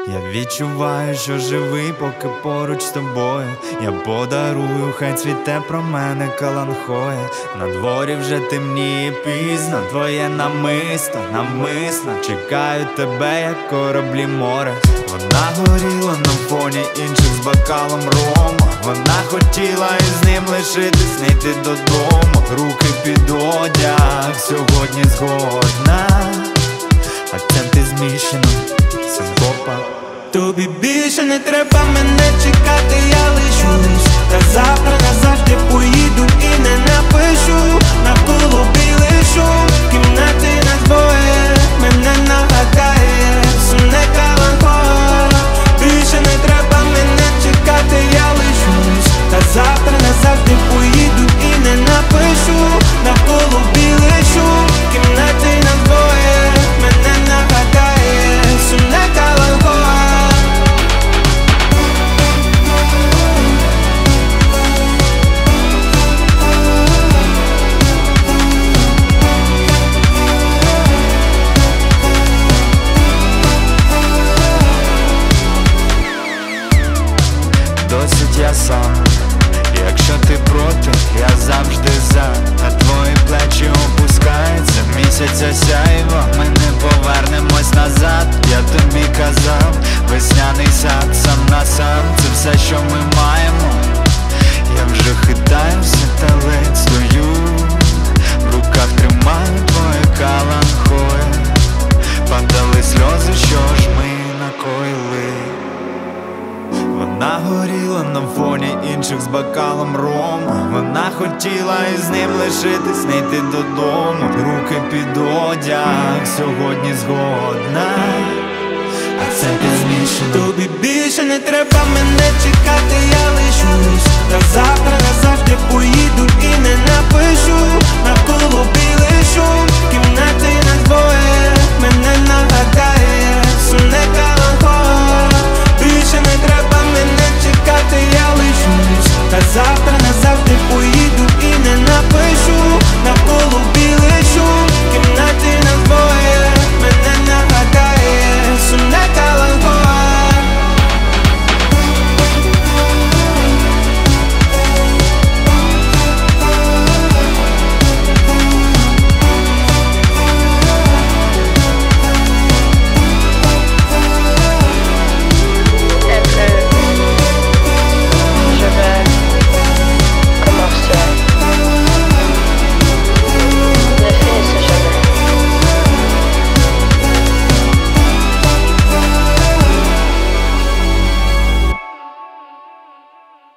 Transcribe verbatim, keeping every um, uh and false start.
Я відчуваю, що живий, поки поруч з тобою. Я подарую, хай цвіте про мене каланхоя. На дворі вже темніє пізно, твоє намисто, намисно чекаю тебе, як кораблі море. Вона горіла на фоні інших з бокалом рома. Вона хотіла із ним лишитись, не йти додому. Руки під одяг, сьогодні згодна. Акценти змішано, синкопа. Тобі більше не треба мене чекати, я лишусь. Та завтра назавжди поїду і не напишу. Навколо білий шум, в кімнаті нас двоє. Мене нагадає, сумне каланхоя. Більше не треба мене чекати, я лишусь. Та завтра назавжди поїду і не напишу. Навколо білий шум, в кімнаті нас двоє. Мене нагадає, сумне каланхоя. Досить я сам, якщо ти проти, я завжди за. На твої плечі опускається місяця сяйво. Ми не повернемось назад, я тобі казав. Весняний сад, сам на сам, це все, що ми маємо. Я вже хитаюся та ледь стою. В руках тримаю твоє каланхоя. Падали сльози, що ж ми накоїли. Вона горіла на фоні інших з бокалом рома. Вона хотіла із ним лишитись, не йти додому. Руки під одяг, сьогодні згодна. Акценти змішано. Тобі більше не треба мене чекати, я лишусь. Та завтра назавжди поїду і не напишу. Навколо білий шум, в кімнаті нас двоє.